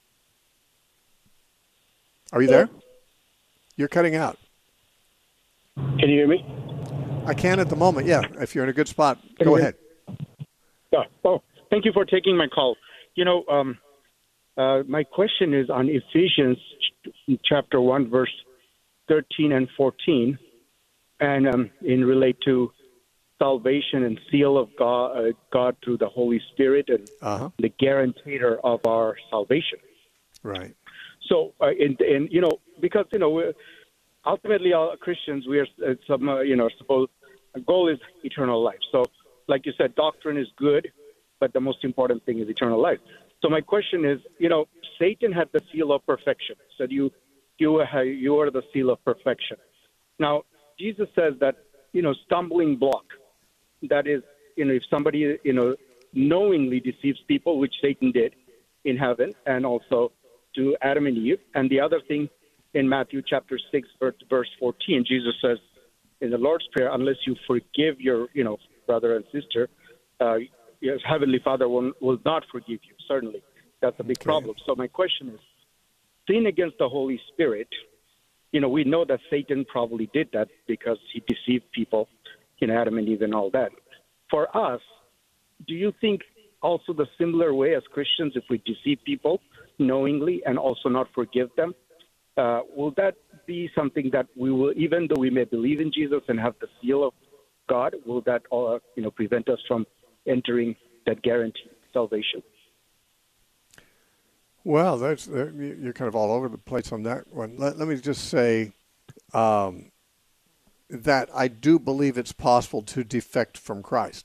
Are you there? You're cutting out. Can you hear me? I can at the moment, yeah. If you're in a good spot, Can go you ahead. Yeah. Oh, thank you for taking my call. You know, um, uh, my question is on Ephesians ch- chapter one, verse thirteen and fourteen, and um, in relate to salvation and seal of God, uh, God through the Holy Spirit and uh-huh. the guarantor of our salvation. Right. So, uh, in, in you know, because you know, we're, ultimately, all Christians, we are uh, some, uh, you know, supposed our goal is eternal life. So, like you said, doctrine is good, but the most important thing is eternal life. So my question is, you know, Satan had the seal of perfection. Said you, you, you are the seal of perfection. Now, Jesus says that, you know, stumbling block. That is, you know, if somebody, you know, knowingly deceives people, which Satan did in heaven, and also to Adam and Eve. And the other thing in Matthew chapter six, verse fourteen, Jesus says in the Lord's Prayer, unless you forgive your, you know, brother and sister, uh, yes, Heavenly Father will, will not forgive you. Certainly, that's a big okay. problem. So my question is, sin against the Holy Spirit, you know, we know that Satan probably did that because he deceived people, you know, Adam and Eve and all that. For us, do you think also the similar way as Christians, if we deceive people knowingly and also not forgive them, uh, will that be something that we will, even though we may believe in Jesus and have the seal of God, will that, uh, you know, prevent us from entering that guaranteed salvation? Well, that's you're kind of all over the place on that one. Let, let me just say, um, that I do believe it's possible to defect from Christ.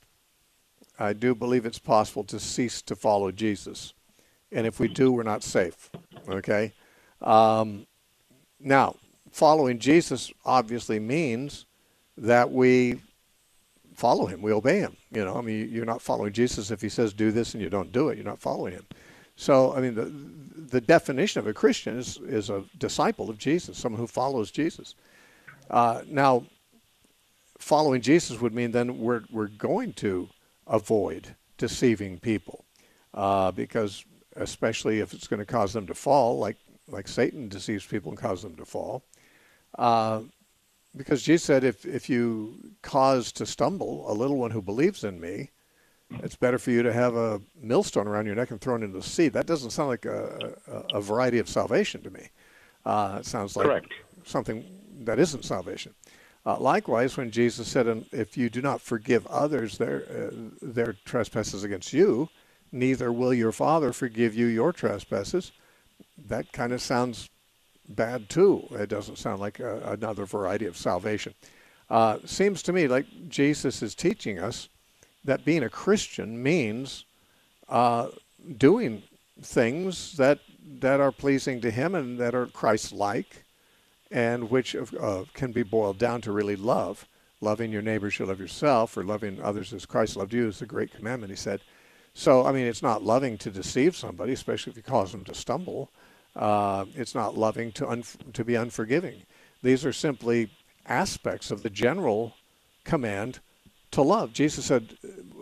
I do believe it's possible to cease to follow Jesus. And if we do, we're not safe. Okay? Um, now, following Jesus obviously means that we follow him. We obey him. You know, I mean, you're not following Jesus if he says do this and you don't do it. You're not following him. So, I mean, the the definition of a Christian is, is a disciple of Jesus, someone who follows Jesus. Uh, now, following Jesus would mean then we're we're going to avoid deceiving people, uh, because especially if it's going to cause them to fall, like like Satan deceives people and causes them to fall. Uh, because Jesus said, if if you cause to stumble a little one who believes in me, it's better for you to have a millstone around your neck and thrown into the sea. That doesn't sound like a, a, a variety of salvation to me. Uh, it sounds like Correct. something that isn't salvation. Uh, likewise, when Jesus said, if you do not forgive others their, uh, their trespasses against you, neither will your Father forgive you your trespasses, that kind of sounds bad too. It doesn't sound like a, another variety of salvation. Uh, seems to me like Jesus is teaching us that being a Christian means uh, doing things that that are pleasing to him and that are Christ-like, and which uh, can be boiled down to really love. Loving your neighbor as you love yourself, or loving others as Christ loved you is the great commandment, he said. So, I mean, it's not loving to deceive somebody, especially if you cause them to stumble. Uh, it's not loving to un- to be unforgiving. These are simply aspects of the general command to love. Jesus said,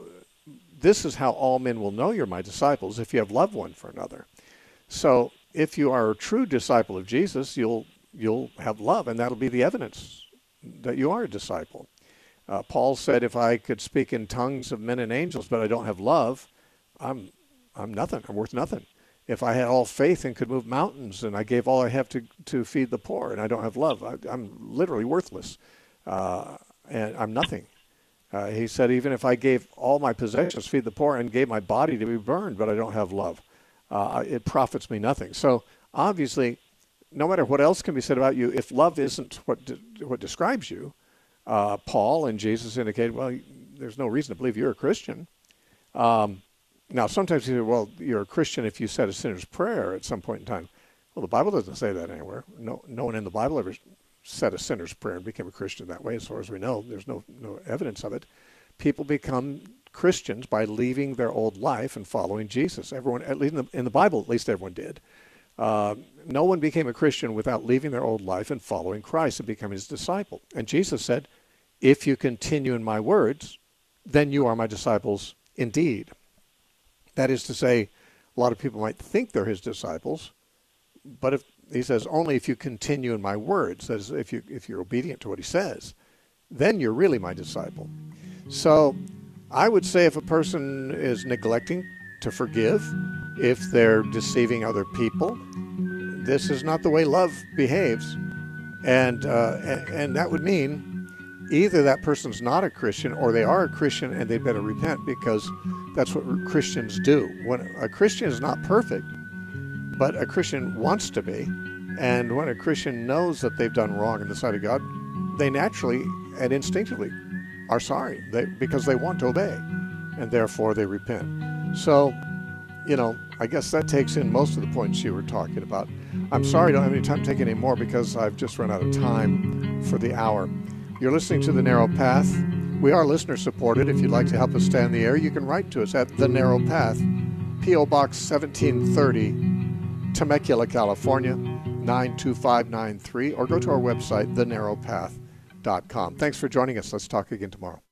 this is how all men will know you're my disciples, if you have love one for another. So if you are a true disciple of Jesus, you'll you'll have love, and that'll be the evidence that you are a disciple. Uh, Paul said, if I could speak in tongues of men and angels, but I don't have love, I'm I'm nothing. I'm worth nothing. If I had all faith and could move mountains, and I gave all I have to, to feed the poor, and I don't have love, I, I'm literally worthless, uh, and I'm nothing. Uh, he said, even if I gave all my possessions, feed the poor, and gave my body to be burned, but I don't have love, uh, it profits me nothing. So obviously, no matter what else can be said about you, if love isn't what de- what describes you, uh, Paul and Jesus indicated, well, there's no reason to believe you're a Christian. Um, now, sometimes you say, well, you're a Christian if you said a sinner's prayer at some point in time. Well, the Bible doesn't say that anywhere. No, no one in the Bible ever said a sinner's prayer and became a Christian that way, as far as we know. There's no, no evidence of it. People become Christians by leaving their old life and following Jesus. Everyone, at least in the, in the Bible, at least everyone did. Uh, no one became a Christian without leaving their old life and following Christ and becoming his disciple. And Jesus said, if you continue in my words, then you are my disciples indeed. That is to say, a lot of people might think they're his disciples, but if he says, only if you continue in my words, that is, if, you, if you're obedient to what he says, then you're really my disciple. So I would say if a person is neglecting to forgive, if they're deceiving other people, this is not the way love behaves. And, uh, and, and that would mean either that person's not a Christian or they are a Christian and they better repent, because that's what Christians do. When a Christian is not perfect, but a Christian wants to be, and when a Christian knows that they've done wrong in the sight of God, they naturally and instinctively are sorry they, because they want to obey, and therefore they repent. So, you know, I guess that takes in most of the points you were talking about. I'm sorry I don't have any time to take any more because I've just run out of time for the hour. You're listening to The Narrow Path. We are listener supported. If you'd like to help us stay on the air, you can write to us at The Narrow Path, P O Box seventeen thirty, Temecula, California, nine two five nine three, or go to our website, the narrow path dot com. Thanks for joining us. Let's talk again tomorrow.